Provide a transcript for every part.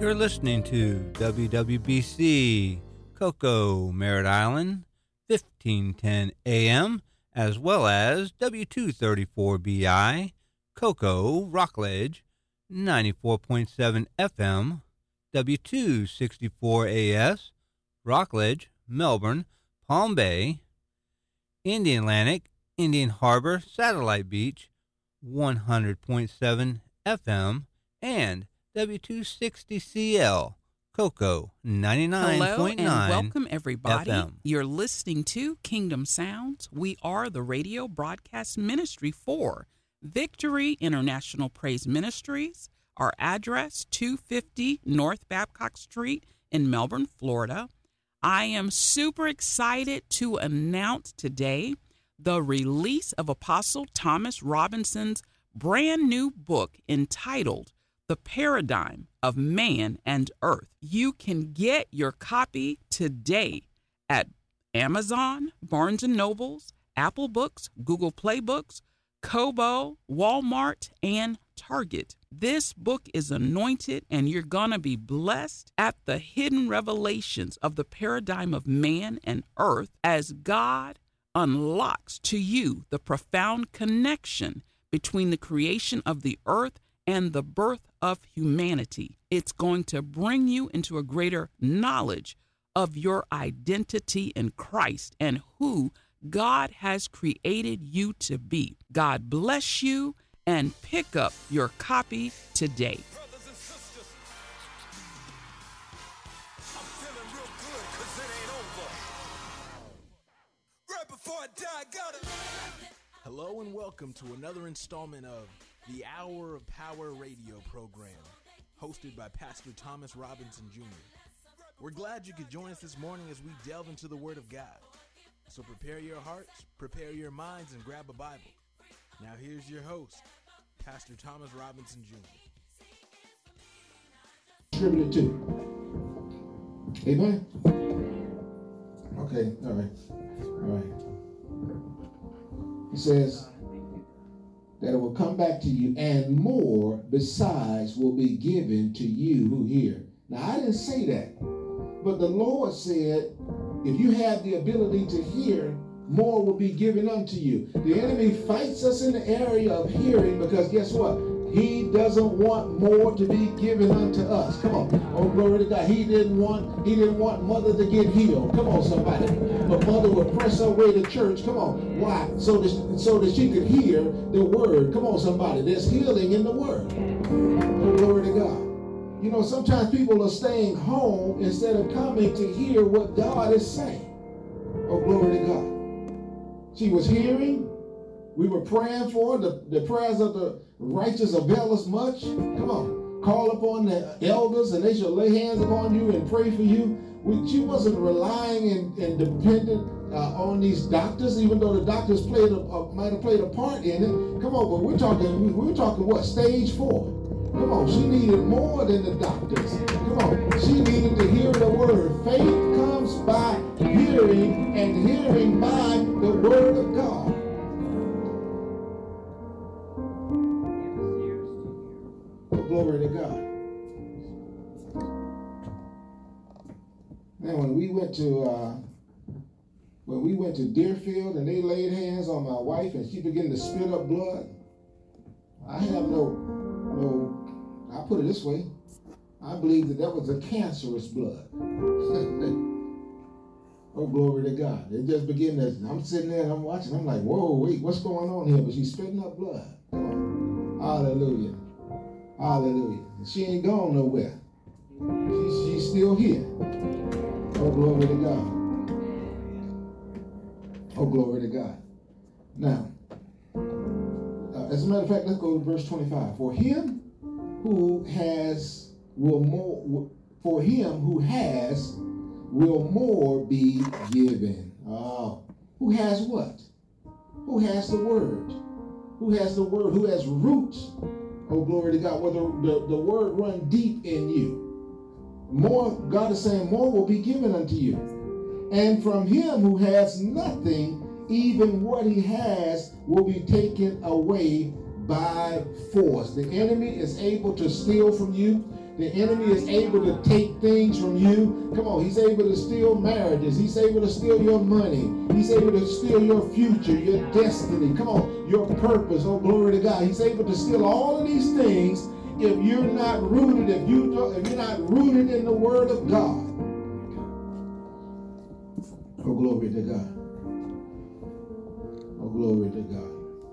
You're listening to WWBC Cocoa Merritt Island, 1510 AM, as well as W234BI Cocoa Rockledge, 94.7 FM, W264AS Rockledge, Melbourne, Palm Bay, Indian Atlantic, Indian Harbor, Satellite Beach, 100.7 FM, and W260CL, Cocoa 99.9 Hello and welcome everybody. FM. You're listening to Kingdom Sounds. We are the radio broadcast ministry for Victory International Praise Ministries. Our address, 250 North Babcock Street in Melbourne, Florida. I am super excited to announce today the release of Apostle Thomas Robinson's brand new book entitled The Paradigm of Man and Earth. You can get your copy today at Amazon, Barnes & Nobles, Apple Books, Google Play Books, Kobo, Walmart, and Target. This book is anointed, and you're going to be blessed at the hidden revelations of the paradigm of man and earth as God unlocks to you the profound connection between the creation of the earth and the birth of humanity. It's going to bring you into a greater knowledge of your identity in Christ and who God has created you to be. God bless you, and pick up your copy today. Brothers and sisters, I'm feeling real good 'cause it ain't over. Right before I die, I gotta. Hello and welcome to another installment of the Hour of Power radio program, hosted by Pastor Thomas Robinson Jr. We're glad you could join us this morning as we delve into the Word of God. So prepare your hearts, prepare your minds, and grab a Bible. Now here's your host, Pastor Thomas Robinson Jr. Distributed to. Amen? Okay, all right. He says that it will come back to you, and more besides will be given to you who hear. Now, I didn't say that, but the Lord said, if you have the ability to hear, more will be given unto you. The enemy fights us in the area of hearing because guess what? He doesn't want more to be given unto us. Come on. Oh, glory to God. He didn't want mother to get healed. Come on, somebody. But mother would press her way to church. Come on. Why? So that she could hear the word. Come on, somebody. There's healing in the word. Oh, glory to God. You know, sometimes people are staying home instead of coming to hear what God is saying. Oh, glory to God. She was hearing. We were praying for her. The prayers of the righteous avail us much. Come on. Call upon the elders and they shall lay hands upon you and pray for you. She wasn't relying and dependent on these doctors, even though the doctors might have played a part in it. Come on, but we're talking what? Stage 4. Come on, she needed more than the doctors. Come on, she needed to hear the word. Faith comes by hearing, and hearing by the word of God. Oh, glory to God. Now, when we went to Deerfield and they laid hands on my wife and she began to spit up blood, I have I'll put it this way. I believe that was a cancerous blood. Oh, glory to God. It just began to, I'm sitting there and I'm watching. I'm like, whoa, wait, what's going on here? But she's spitting up blood. Hallelujah. Hallelujah. She ain't gone nowhere. She's still here. Oh, glory to God. Oh, glory to God. Now, as a matter of fact, let's go to verse 25. For him who has will more be given. Who has what? Who has the word? Who has the word? Who has roots? Oh, glory to God. Where the word run deep in you. More, God is saying, more will be given unto you. And from him who has nothing, even what he has will be taken away by force. The enemy is able to steal from you. The enemy is able to take things from you. Come on, he's able to steal marriages. He's able to steal your money. He's able to steal your future, your destiny. Come on, your purpose. Oh, glory to God. He's able to steal all of these things if you're not rooted, if you're not rooted in the Word of God. Oh, glory to God. Oh, glory to God.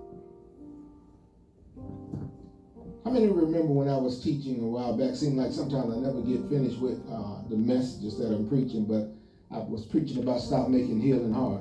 How many remember when I was teaching a while back? Seemed like sometimes I never get finished with the messages that I'm preaching, but I was preaching about stop making healing hard.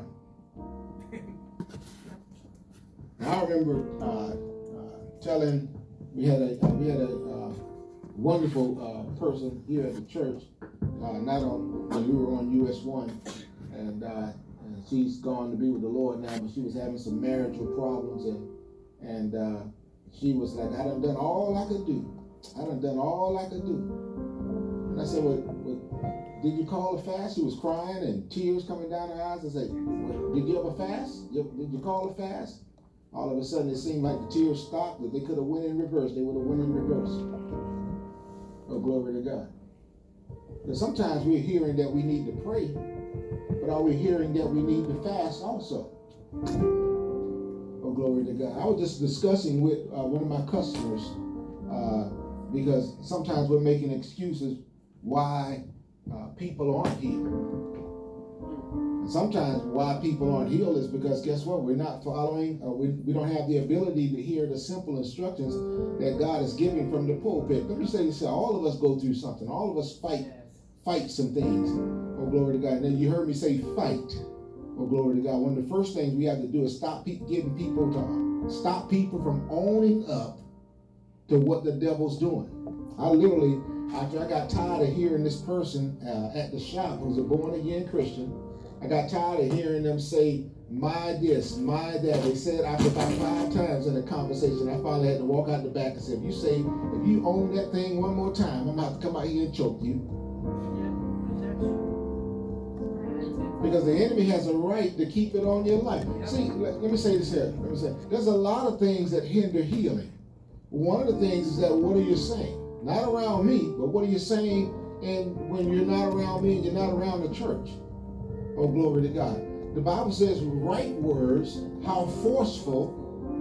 I remember telling we had a wonderful person here at the church, not on when we were on US 1, and she's gone to be with the Lord now, but she was having some marital problems, and she was like, I done all I could do. I done all I could do. And I said, well, did you call a fast? She was crying and tears coming down her eyes. I said, well, did you ever fast? Did you call a fast? All of a sudden, it seemed like the tears stopped, that they could have went in reverse. They would have went in reverse. Oh, glory to God. Because sometimes we're hearing that we need to pray, but are we hearing that we need to fast also? Oh, glory to God. I was just discussing with one of my customers because sometimes we're making excuses why people aren't healed. And sometimes why people aren't healed is because, guess what? We're not following, we don't have the ability to hear the simple instructions that God is giving from the pulpit. Let me say this, all of us go through something. All of us fight some things. Oh, glory to God. And then you heard me say fight. Oh, glory to God. One of the first things we have to do is stop people from owning up to what the devil's doing. I literally, after I got tired of hearing this person at the shop who's a born-again Christian, I got tired of hearing them say, my this, my that. They said after about 5 times in the conversation, I finally had to walk out the back and say, if you own that thing one more time, I'm going to have to come out here and choke you. Because the enemy has a right to keep it on your life. See, let me say this here. There's a lot of things that hinder healing. One of the things is that, what are you saying? Not around me, but what are you saying when you're not around me and you're not around the church? Oh, glory to God. The Bible says right words, how forceful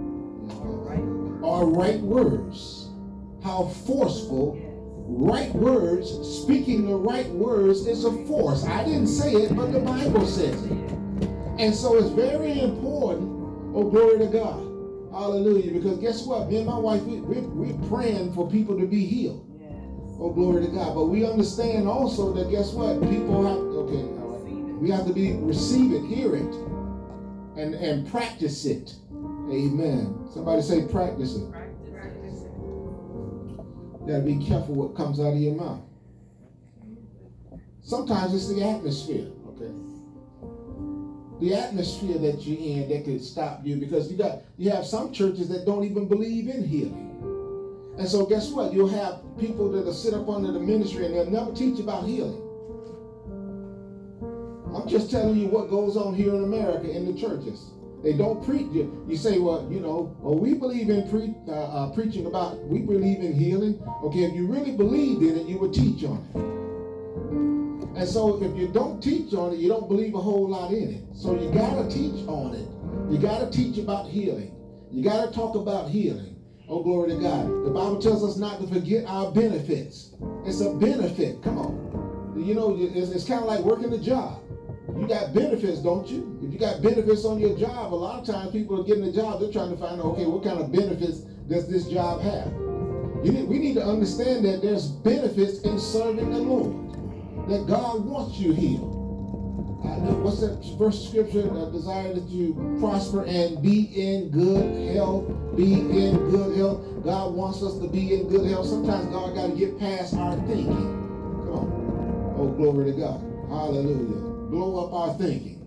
are right words. How forceful right words, speaking the right words is a force. I didn't say it, but the Bible says it. And so it's very important, oh, glory to God. Hallelujah. Because guess what? Me and my wife, we're praying for people to be healed. Oh, glory to God. But we understand also that guess what? People have, okay, all right. We have to receive it, hear it, and practice it. Amen. Somebody say practice it. You got to be careful what comes out of your mouth. Sometimes it's the atmosphere, okay? The atmosphere that you're in that could stop you, because you have some churches that don't even believe in healing. And so guess what? You'll have people that'll sit up under the ministry and they'll never teach about healing. I'm just telling you what goes on here in America in the churches. They don't preach. You say, well, we believe in preaching about, we believe in healing. Okay, if you really believed in it, you would teach on it. And so if you don't teach on it, you don't believe a whole lot in it. So you got to teach on it. You got to teach about healing. You got to talk about healing. Oh, glory to God. The Bible tells us not to forget our benefits. It's a benefit. Come on. It's kind of like working a job. You got benefits, don't you? If you got benefits on your job, a lot of times people are getting a job, they're trying to find out, okay, what kind of benefits does this job have? We need to understand that there's benefits in serving the Lord, that God wants you healed. What's that verse of scripture? Desire that you prosper and be in good health. Be in good health. God wants us to be in good health. Sometimes God got to get past our thinking. Come on. Oh, glory to God. Hallelujah. Blow up our thinking.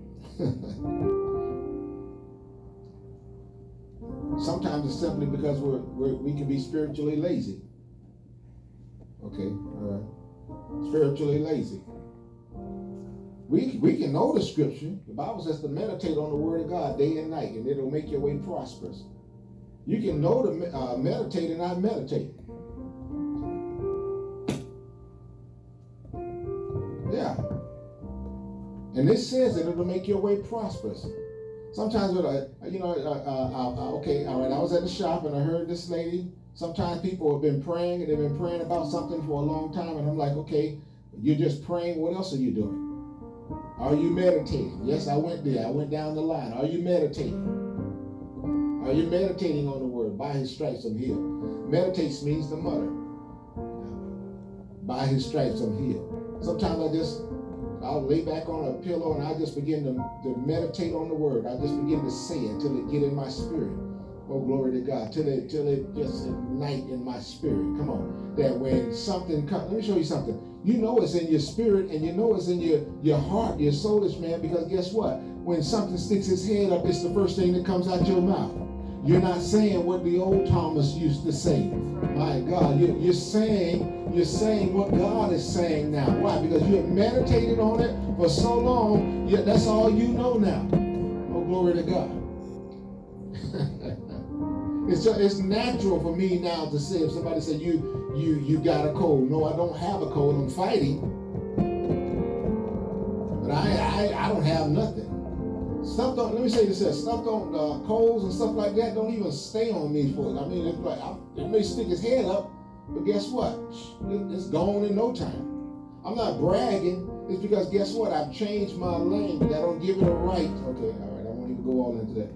Sometimes it's simply because we can be spiritually lazy. Okay, all right. Spiritually lazy. We can know the scripture. The Bible says to meditate on the word of God day and night, and it'll make your way prosperous. You can know to meditate and not meditate. And it says that it'll make your way prosperous. Sometimes, okay, all right, I was at the shop and I heard this lady. Sometimes people have been praying and they've been praying about something for a long time. And I'm like, okay, you're just praying. What else are you doing? Are you meditating? Yes, I went there. I went down the line. Are you meditating? Are you meditating on the word? By his stripes I'm healed. Meditates means to mutter. By his stripes I'm healed. Sometimes I'll lay back on a pillow and I just begin to meditate on the word. I just begin to say it till it get in my spirit. Oh, glory to God. Till it just ignite in my spirit. Come on. That when something comes, let me show you something. You know it's in your spirit and you know it's in your heart, your soulish man, because guess what? When something sticks its head up, it's the first thing that comes out your mouth. You're not saying what the old Thomas used to say. My God, you're saying what God is saying now. Why? Because you have meditated on it for so long, yet that's all you know now. Oh, glory to God. It's natural for me now to say, if somebody said you got a cold. No, I don't have a cold. I'm fighting. But I don't have nothing. Stuff don't, let me say this here, stuff don't, colds and stuff like that don't even stay on me for it. I mean, it's like, it may stick his head up, but guess what? It's gone in no time. I'm not bragging. It's because guess what? I've changed my language. I don't give it a right. Okay, all right, I won't even go all into that.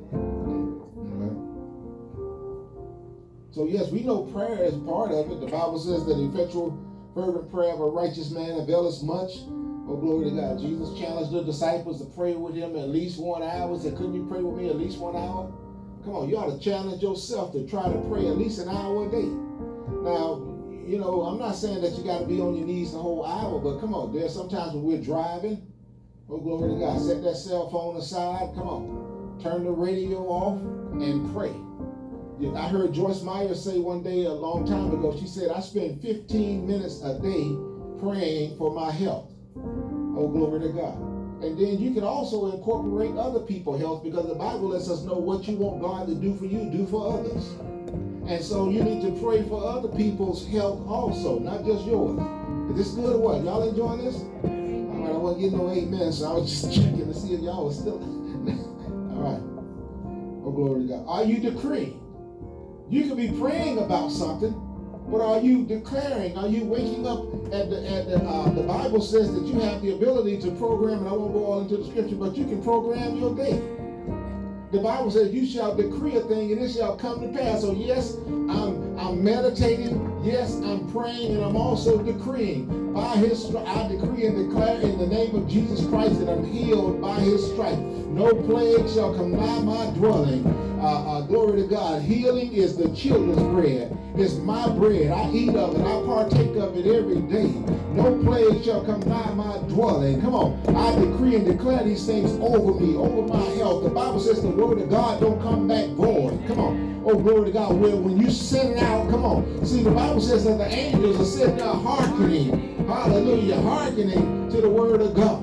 So yes, we know prayer is part of it. The Bible says that the effectual, fervent prayer of a righteous man availeth much. Oh, glory to God. Jesus challenged the disciples to pray with him at least 1 hour. He said, couldn't you pray with me at least 1 hour? Come on, you ought to challenge yourself to try to pray at least an hour a day. Now, you know, I'm not saying that you got to be on your knees the whole hour, but come on, there's sometimes when we're driving. Oh, glory to God. Set that cell phone aside. Come on. Turn the radio off and pray. I heard Joyce Meyer say one day a long time ago, she said, I spend 15 minutes a day praying for my health. Oh, glory to God. And then you can also incorporate other people's health, because the Bible lets us know what you want God to do for you, do for others. And so you need to pray for other people's health also, not just yours. Is this good or what? Y'all enjoying this? All right, I wasn't getting no amen, so I was just checking to see if y'all was still. All right. Oh, glory to God. Are you decreeing? You could be praying about something, but are you declaring? Are you waking up at the Bible says that you have the ability to program, and I won't go all into the scripture, but you can program your day. The Bible says you shall decree a thing and it shall come to pass. So yes, I'm meditating. Yes, I'm praying, and I'm also decreeing. By his stripes, I decree and declare in the name of Jesus Christ that I'm healed by his stripes. No plague shall come nigh my dwelling. Glory to God. Healing is the children's bread. It's my bread. I eat of it. I partake of it every day. No plague shall come nigh my dwelling. Come on. I decree and declare these things over me, over my health. The Bible says the word of God don't come back void. Come on. Oh, glory to God. When you send it out, come on. See, the Bible says that the angels are sitting there hearkening. Hallelujah. Hearkening to the word of God.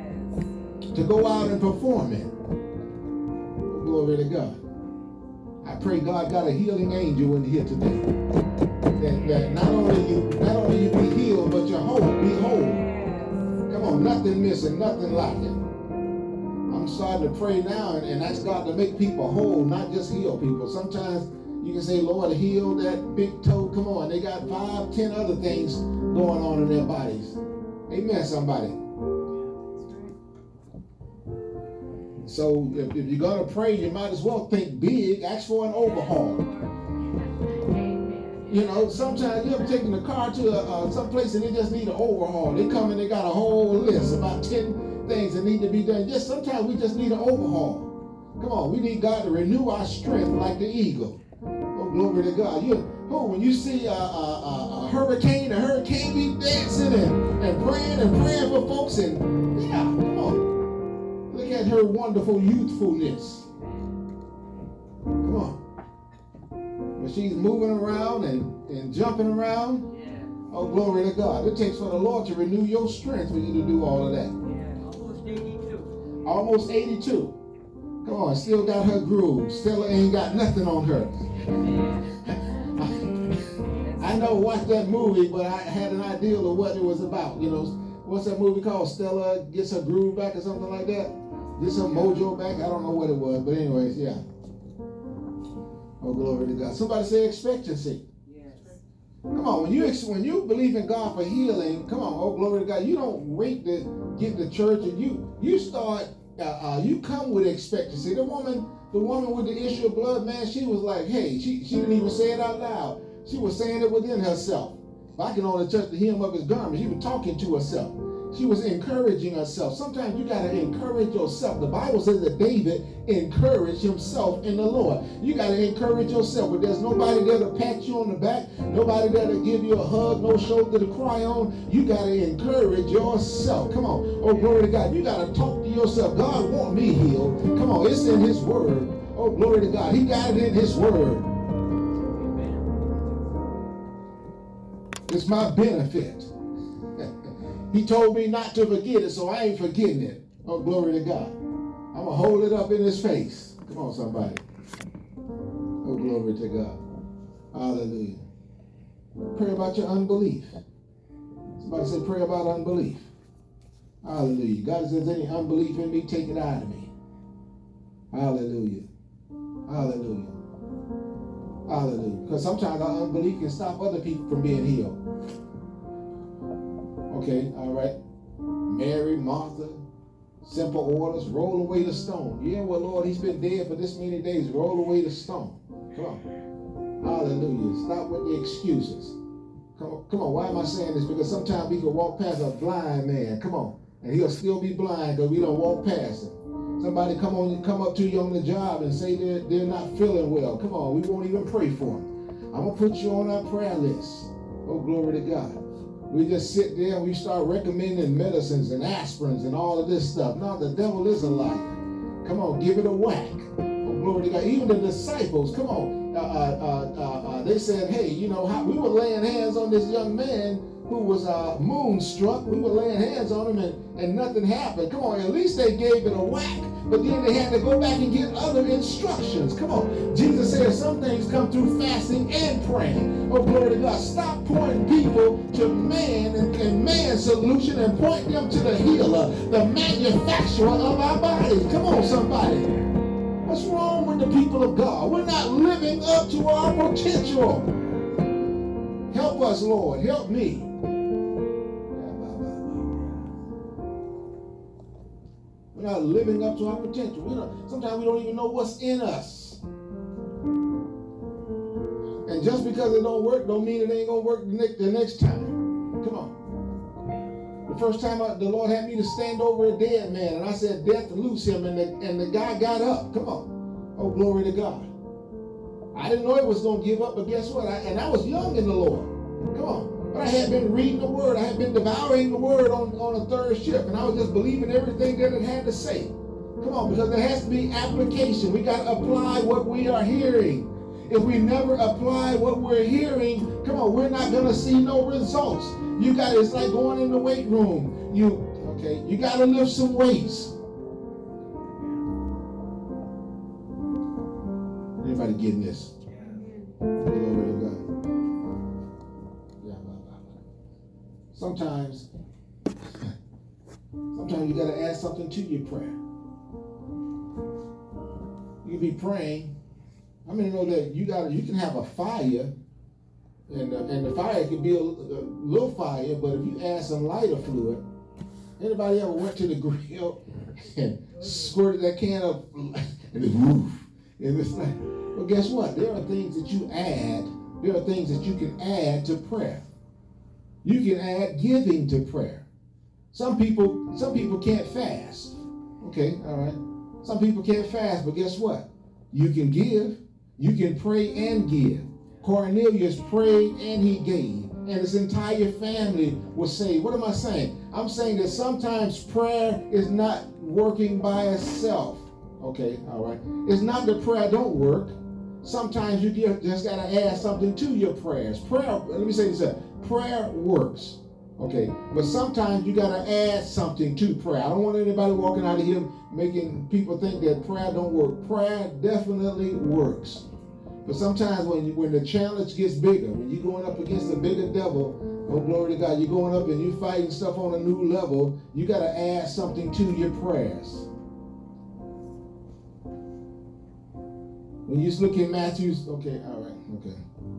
To go out and perform it. Oh, glory to God. I pray God got a healing angel in here today. That not only you be healed, but your whole be whole. Come on, nothing missing, nothing lacking. I'm starting to pray now and ask God to make people whole, not just heal people. Sometimes you can say, Lord, heal that big toe. Come on, they got 5, 10 other things going on in their bodies. Amen, somebody. So if you're going to pray, you might as well think big. Ask for an overhaul. You know, sometimes you ever taken the car to some place and they just need an overhaul. They come and they got a whole list, about 10 things that need to be done. Just sometimes we just need an overhaul. Come on, we need God to renew our strength like the eagle. Oh, glory to God. When you see a hurricane be dancing and praying for folks, and yeah, come on. Look at her wonderful youthfulness. Come on. When she's moving around and jumping around, oh, glory to God. It takes for the Lord to renew your strength for you to do all of that. Almost 82. Almost 82. Come on, still got her groove. Still ain't got nothing on her. I know, watched that movie, but I had an idea of what it was about. You know, what's that movie called? Stella gets her groove back or something like that? Gets her mojo back? I don't know what it was, but anyways, yeah. Oh, glory to God. Somebody say expectancy. Come on, when you believe in God for healing, come on, oh glory to God. You don't wait to get to church, and you start. You come with expectancy. The woman with the issue of blood, man, she was like, hey, she didn't even say it out loud. She was saying it within herself. If I can only touch the hem of his garment, she was talking to herself. She was encouraging herself. Sometimes you got to encourage yourself. The Bible says that David encouraged himself in the Lord. You got to encourage yourself. But there's nobody there to pat you on the back. Nobody there to give you a hug. No shoulder to cry on. You got to encourage yourself. Come on. Oh, glory to God. You got to talk to yourself. God want me healed. Come on. It's in his word. Oh, glory to God. He got it in his word. It's my benefit. He told me not to forget it, so I ain't forgetting it. Oh, glory to God. I'm going to hold it up in his face. Come on, somebody. Oh, glory to God. Hallelujah. Pray about your unbelief. Somebody say, pray about unbelief. Hallelujah. God says, any unbelief in me, take it out of me. Hallelujah. Hallelujah. Hallelujah. Because sometimes our unbelief can stop other people from being healed. Okay, all right. Mary, Martha, simple orders, roll away the stone. Yeah, well, Lord, he's been dead for this many days. Roll away the stone. Come on. Hallelujah. Stop with the excuses. Come on. Why am I saying this? Because sometimes we can walk past a blind man. Come on. And he'll still be blind because we don't walk past him. Somebody come up to you on the job and say they're not feeling well. Come on. We won't even pray for them. I'm going to put you on our prayer list. Oh, glory to God. We just sit there and we start recommending medicines and aspirins and all of this stuff. No, the devil is a liar. Come on, give it a whack. Oh, glory to God. Even the disciples, come on. They said, hey, you know, we were laying hands on this young man who was moonstruck. We were laying hands on him and nothing happened. Come on, at least they gave it a whack. But then they had to go back and get other instructions. Come on. Jesus said some things come through fasting and praying. Oh, glory to God. Stop pointing people to man and man's solution and point them to the healer, the manufacturer of our bodies. Come on, somebody. What's wrong with the people of God? We're not living up to our potential. Help us, Lord. Help me. We're not living up to our potential. Sometimes we don't even know what's in us. And just because it don't work, don't mean it ain't going to work the next time. Come on. The first time the Lord had me to stand over a dead man, and I said, death, loose him, and the guy got up. Come on. Oh, glory to God. I didn't know it was going to give up, but guess what? I was young in the Lord. Come on. But I had been reading the word. I had been devouring the word on a third shift, and I was just believing everything that it had to say. Come on, because there has to be application. We got to apply what we are hearing. If we never apply what we're hearing, come on, we're not going to see no results. It's like going in the weight room. You got to lift some weights. Anybody getting this? Glory to God. Sometimes you got to add something to your prayer. You can be praying. How many know that you can have a fire, and the fire can be a little fire, but if you add some lighter fluid, anybody ever went to the grill and squirted that can of and it woof, and it's like, well, guess what? There are things that you add. There are things that you can add to prayer. You can add giving to prayer. Some people can't fast. Okay, all right. Some people can't fast, but guess what? You can give. You can pray and give. Cornelius prayed and he gave. And his entire family was saved. What am I saying? I'm saying that sometimes prayer is not working by itself. Okay, all right. It's not that prayer don't work. Sometimes you just got to add something to your prayers. Prayer, let me say this. Prayer works. Okay, but sometimes you got to add something to prayer. I don't want anybody walking out of here making people think that prayer don't work. Prayer definitely works. But sometimes when the challenge gets bigger, when you're going up against a bigger devil Oh, glory to God. You're going up and you're fighting stuff on a new level. You got to add something to your prayers. When you look in Matthew's, okay, all right, okay.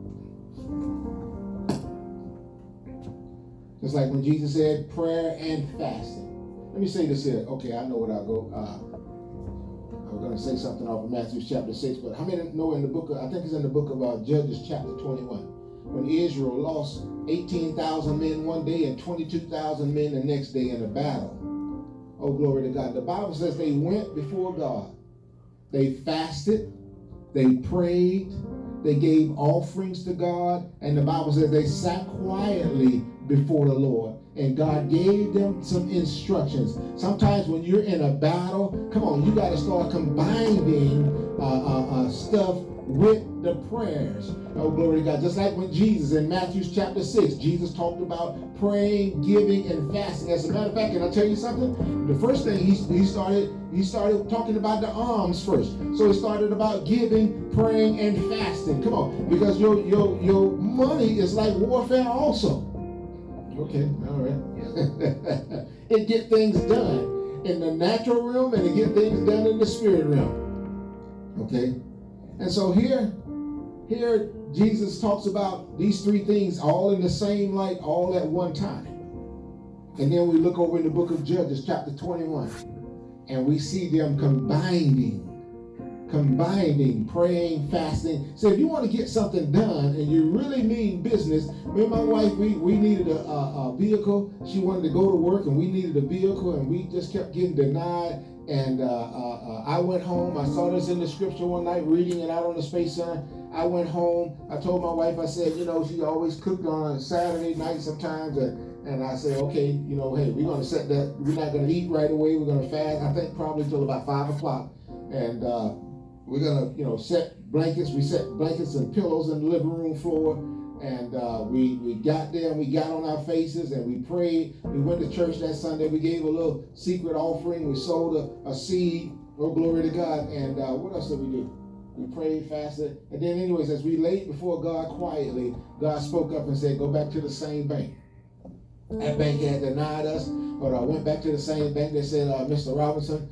It's like when Jesus said prayer and fasting. Let me say this here. Okay, I know what I'll go. I was going to say something off of Matthew chapter 6, but how many know in the book of, I think it's in the book of Judges chapter 21, when Israel lost 18,000 men one day and 22,000 men the next day in a battle. Oh, glory to God. The Bible says they went before God. They fasted. They prayed. They gave offerings to God. And the Bible says they sat quietly before the Lord. And God gave them some instructions. Sometimes when you're in a battle, come on, you got to start combining stuff with the prayers. Oh, glory to God. Just like when Jesus in Matthew chapter 6, Jesus talked about praying, giving, and fasting. As a matter of fact, can I tell you something? The first thing he started talking about the alms first. So he started about giving, praying, and fasting. Come on, because your money is like warfare also. Okay, all right. It get things done in the natural realm and it get things done in the spirit realm. Okay? And so here Jesus talks about these three things all in the same light, all at one time. And then we look over in the book of Judges, chapter 21, and we see them combining praying, fasting. So if you want to get something done and you really mean business, me and my wife, we needed a vehicle. She wanted to go to work and we needed a vehicle and we just kept getting denied. And I went home. I saw this in the scripture one night, reading it out on the Space Center. I went home. I told my wife, I said, she always cooked on a Saturday night sometimes. And I said, okay, hey, we're going to set that. We're not going to eat right away. We're going to fast, I think probably till about 5 o'clock. And we're going to, set blankets. We set blankets and pillows in the living room floor. And we got there and we got on our faces and we prayed. We went to church that Sunday. We gave a little secret offering. We sowed a seed. Oh, glory to God. And what else did we do? We prayed, fasted. And then anyways, as we laid before God quietly, God spoke up and said, go back to the same bank. That bank had denied us. But I went back to the same bank. They said, Mr. Robinson,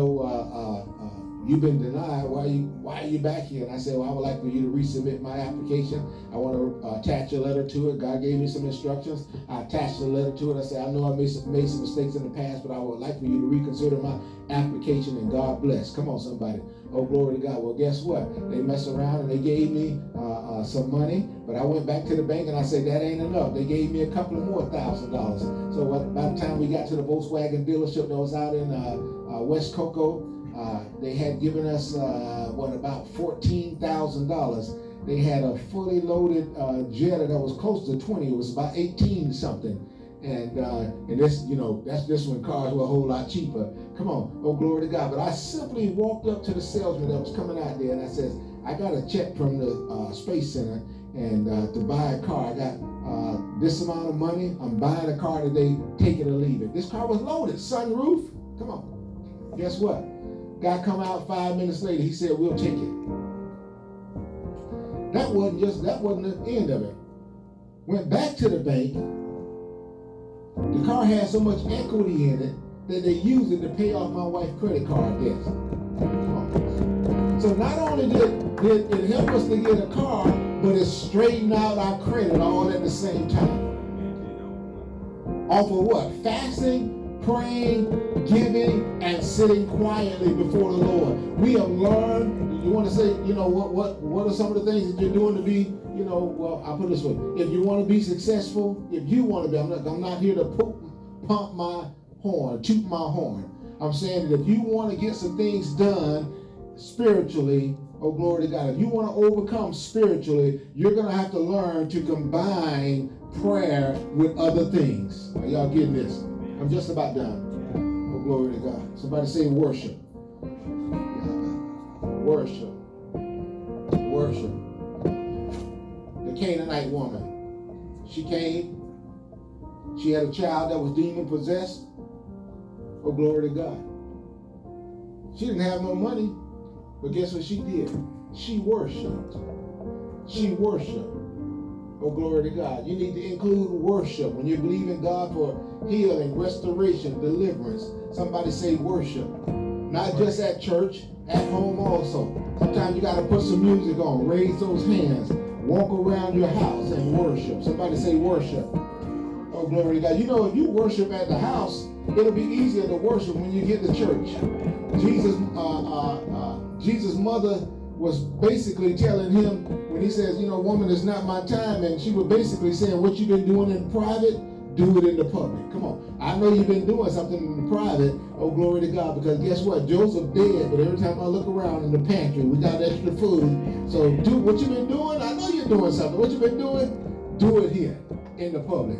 you've been denied. Why are you back here? And I said, well, I would like for you to resubmit my application. I want to attach a letter to it. God gave me some instructions. I attached a letter to it. I said, I know I made some mistakes in the past, but I would like for you to reconsider my application, and God bless. Come on, somebody. Oh, glory to God. Well, guess what? They messed around and they gave me some money, but I went back to the bank and I said, that ain't enough. They gave me a couple of more $1,000. So by the time we got to the Volkswagen dealership that was out in West Cocoa, they had given us, about $14,000. They had a fully loaded Jetta that was close to 20. It was about 18 something. And this, that's just when cars were a whole lot cheaper. Come on. Oh, glory to God. But I simply walked up to the salesman that was coming out there and I said, I got a check from the Space Center and to buy a car. I got this amount of money. I'm buying a car today. Take it or leave it. This car was loaded. Sunroof. Come on. Guess what? Guy come out 5 minutes later. He said, we'll take it. That wasn't the end of it. Went back to the bank. The car had so much equity in it that they used it to pay off my wife's credit card debt. So not only did it help us to get a car, but it straightened out our credit all at the same time. Off of what? Fasting, praying, giving, and sitting quietly before the Lord. We have learned. You want to say, what are some of the things that you're doing to be, well, I'll put it this way. If you want to be successful, if you want to be, I'm not here to pump my horn, toot my horn. I'm saying that if you want to get some things done spiritually, oh, glory to God, if you want to overcome spiritually, you're going to have to learn to combine prayer with other things. Are y'all getting this? I'm just about done. Oh, glory to God. Somebody say worship. Worship. Worship. The Canaanite woman. She came. She had a child that was demon possessed. Oh, glory to God. She didn't have no money. But guess what she did? She worshiped. She worshiped. Oh, glory to God. You need to include worship. When you believe in God for healing, restoration, deliverance, somebody say worship. Not just at church, at home also. Sometimes you got to put some music on, raise those hands, walk around your house and worship. Somebody say worship. Oh, glory to God. You know, if you worship at the house, it'll be easier to worship when you get to church. Jesus' mother was basically telling him, when he says, you know, woman, it's not my time, and she was basically saying, what you've been doing in private, do it in the public. Come on. I know you've been doing something in private. Oh, glory to God. Because guess what? Joseph dead, but every time I look around in the pantry, we got extra food. So do what you've been doing. I know you're doing something. What you've been doing, do it here in the public.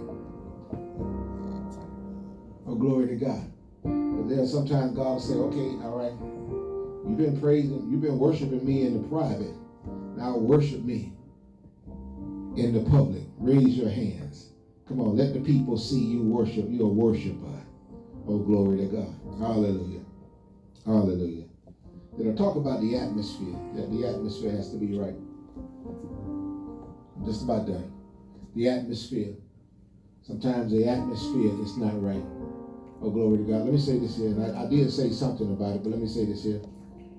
Oh, glory to God. But then sometimes God will say, okay, all right, you've been praising, you've been worshiping me in the private. Now worship me in the public. Raise your hands. Come on, let the people see you worship. You're a worshiper. Oh, glory to God. Hallelujah. Hallelujah. Then I talk about the atmosphere, that the atmosphere has to be right. I'm just about done. The atmosphere. Sometimes the atmosphere is not right. Oh, glory to God. Let me say this here. And I did say something about it, but let me say this here.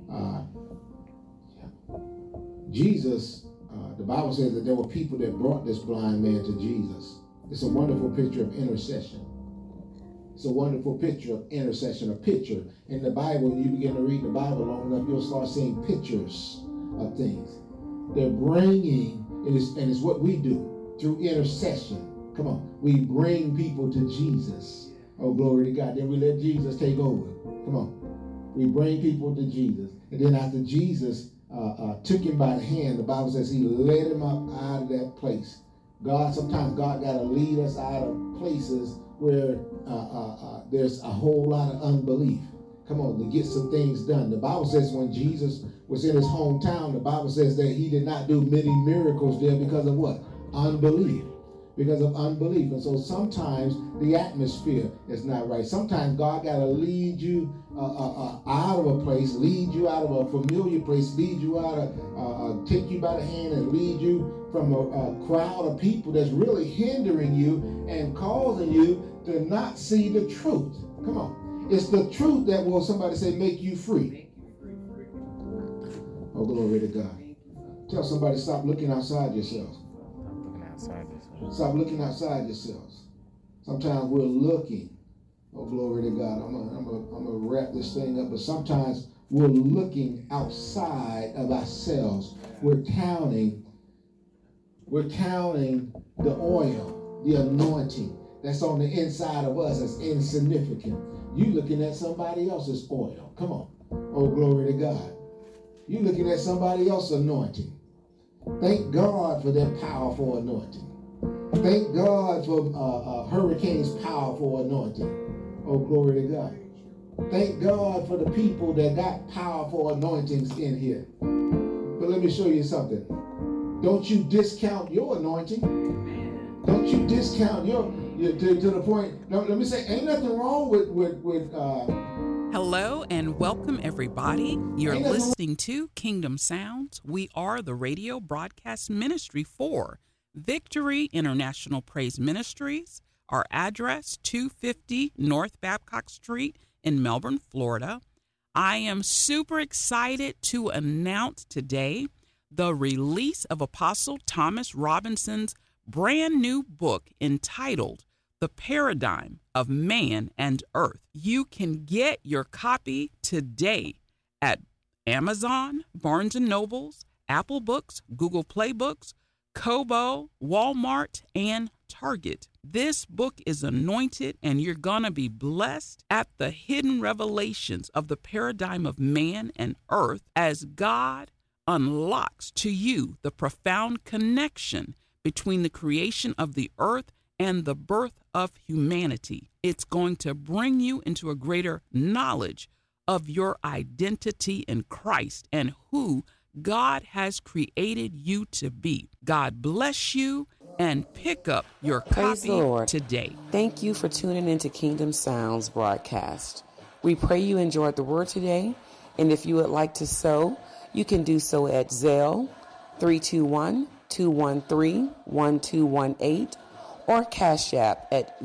Jesus, the Bible says that there were people that brought this blind man to Jesus. It's a wonderful picture of intercession. It's a wonderful picture of intercession, a picture. In the Bible, when you begin to read the Bible long enough, you'll start seeing pictures of things. They're bringing, and it's what we do through intercession. Come on. We bring people to Jesus. Oh, glory to God. Then we let Jesus take over. Come on. We bring people to Jesus. And then after Jesus took him by the hand, the Bible says he led him up out of that place. Sometimes God got to lead us out of places where there's a whole lot of unbelief. Come on, to get some things done. The Bible says when Jesus was in his hometown, the Bible says that he did not do many miracles there because of what? Unbelief. Because of unbelief. And so sometimes the atmosphere is not right. Sometimes God got to lead you out of a place, lead you out of a familiar place, lead you out of, take you by the hand and lead you from a crowd of people that's really hindering you and causing you to not see the truth. Come on. It's the truth that will, somebody say, make you free. Oh, glory to God. Tell somebody, stop looking outside yourselves. Stop looking outside yourselves. Sometimes we're looking. Oh, glory to God. I'm gonna wrap this thing up. But sometimes we're looking outside of ourselves. We're counting the oil, the anointing that's on the inside of us as insignificant. You looking at somebody else's oil. Come on. Oh, glory to God. You looking at somebody else's anointing. Thank God for that powerful anointing. Thank God for Hurricane's powerful anointing. Oh, glory to God. Thank God for the people that got powerful anointings in here. But let me show you something. Don't you discount your anointing. Don't you discount your to the point. No, let me say, ain't nothing wrong with Hello and welcome, everybody. You're listening to Kingdom Sounds. We are the radio broadcast ministry for Victory International Praise Ministries. Our address, 250 North Babcock Street in Melbourne, Florida. I am super excited to announce today the release of Apostle Thomas Robinson's brand new book entitled The Paradigm of Man and Earth. You can get your copy today at Amazon, Barnes & Nobles, Apple Books, Google Play Books, Kobo, Walmart, and Target. This book is anointed, and you're going to be blessed at the hidden revelations of the paradigm of man and earth as God unlocks to you the profound connection between the creation of the earth and the birth of humanity. It's going to bring you into a greater knowledge of your identity in Christ and who God has created you to be. God bless you, and pick up your Praise the copy Lord. today. Thank you for tuning into Kingdom Sounds broadcast. We pray you enjoyed the word today, and if you would like to sow, you can do so at Zelle 213-1218 or Cash App at